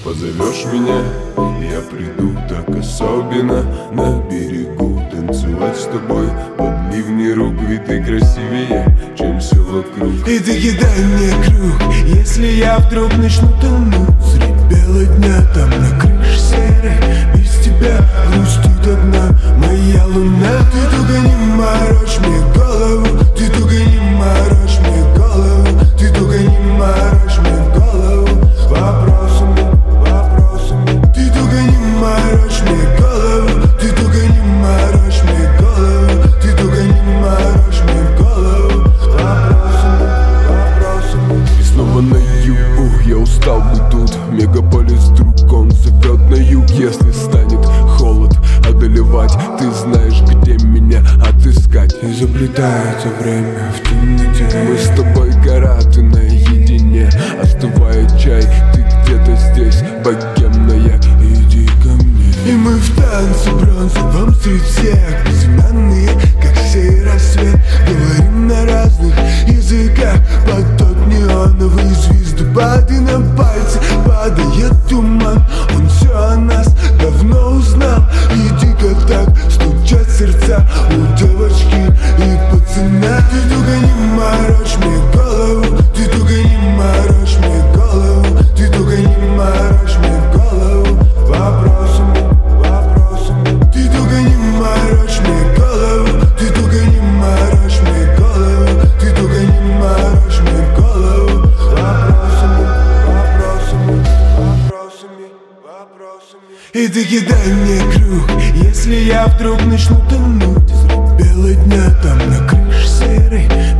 Позовешь меня, я приду так особенно на берегу танцевать с тобой под ливни рук. Ведь ты красивее, чем все вокруг. И ты кидай мне круг, если я вдруг начну тонуть средь бела дня. Там на крыше серой без тебя грустит одна моя луна. Ты только не морочь мне голову, ты только не морочь мне голову, ты только не морочь мне голову вопросами. Ты только не морочь мне голову, ты только не морочь мне голову, ты только не морочь мне голову вопросами. И снова на юг, я устал быть тут. Мегаполис вдруг он зовет на юг. Если станет холод одолевать, ты знаешь, где меня отыскать. И заплетается время в темноте. Мы с тобой гора, ты наедине. Остывает чай, ты где-то здесь, богемная, иди ко мне. И мы в танце бронзовом среди всех, безымянные, как сей рассвет. Говорим на разных языках под тот неоновый звездопад. И на пальцы падает туман, он все о нас давно узнал. И дико так стучат сердца у девочки и пацана. Ты только не морочь мне голову, ты только не морочь мне голову, ты только не морочь мне голову вопросами. Ты только не морочь мне голову, ты только не морочь мне голову, ты только не морочь мне голову вопросами. И ты кидай мне круг, если я вдруг начну тонуть средь бела дня. Там на крыше серой